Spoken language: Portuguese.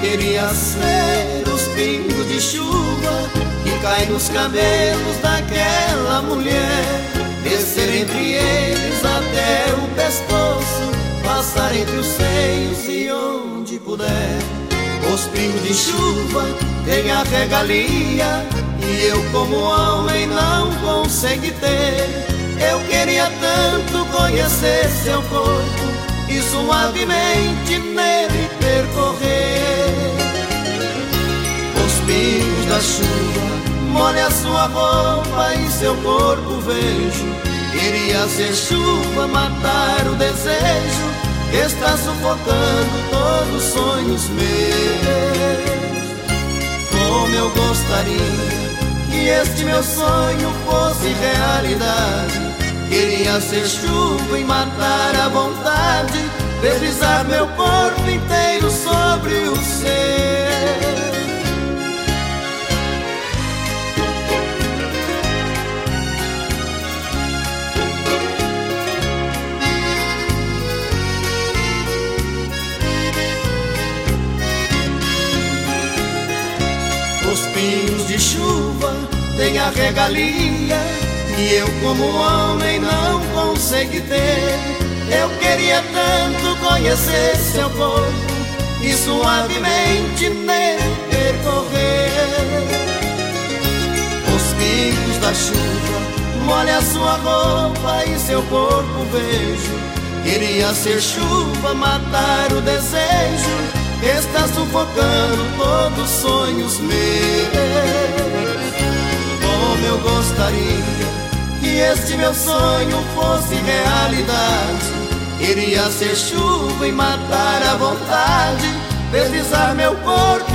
Queria ser os pingos de chuva que caem nos cabelos daquela mulher, descer entre eles até o pescoço, passar entre os seios e onde puder. Os pingos de chuva têm a regalia e eu como homem não consegui ter. Eu queria tanto conhecer seu corpo e suavemente nele percorrer. Os pingos da chuva molham a sua roupa e seu corpo vejo. Queria ser chuva, matar o desejo que está sufocando todos os sonhos meus. Como eu gostaria que este meu sonho fosse realidade. Queria ser chuva e matar a vontade, deslizar meu corpo inteiro sobre o seu. Os pingos de chuva têm a regalia e eu como homem não consegui ter. Eu queria tanto conhecer seu corpo e suavemente nele percorrer. Os pingos da chuva molham a sua roupa e seu corpo vejo. Queria ser chuva, matar o desejo que está sufocando todos os sonhos meus. Como eu gostaria que este meu sonho fosse realidade. Queria ser chuva e matar a vontade, deslizar meu corpo